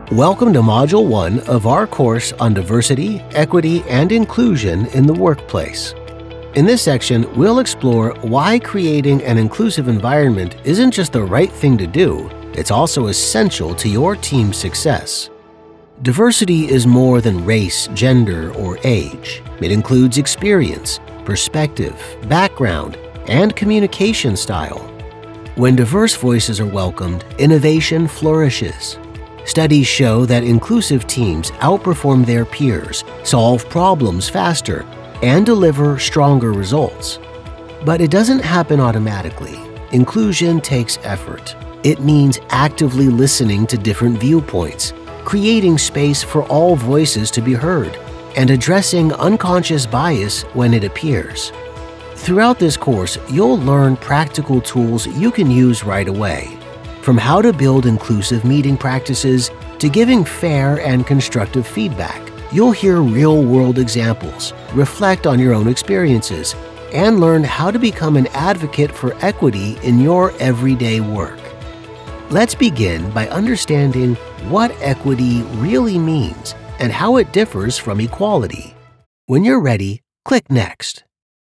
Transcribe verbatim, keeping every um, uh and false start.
Welcome to Module one of our course on diversity, equity, and inclusion in the workplace. In this section, we'll explore why creating an inclusive environment isn't just the right thing to do, it's also essential to your team's success. Diversity is more than race, gender, or age. It includes experience, perspective, background, and communication style. When diverse voices are welcomed, innovation flourishes. Studies show that inclusive teams outperform their peers, solve problems faster, and deliver stronger results. But it doesn't happen automatically. Inclusion takes effort. It means actively listening to different viewpoints, creating space for all voices to be heard, and addressing unconscious bias when it appears. Throughout this course, you'll learn practical tools you can use right away. From how to build inclusive meeting practices to giving fair and constructive feedback, you'll hear real-world examples, reflect on your own experiences, and learn how to become an advocate for equity in your everyday work. Let's begin by understanding what equity really means and how it differs from equality. When you're ready, click Next.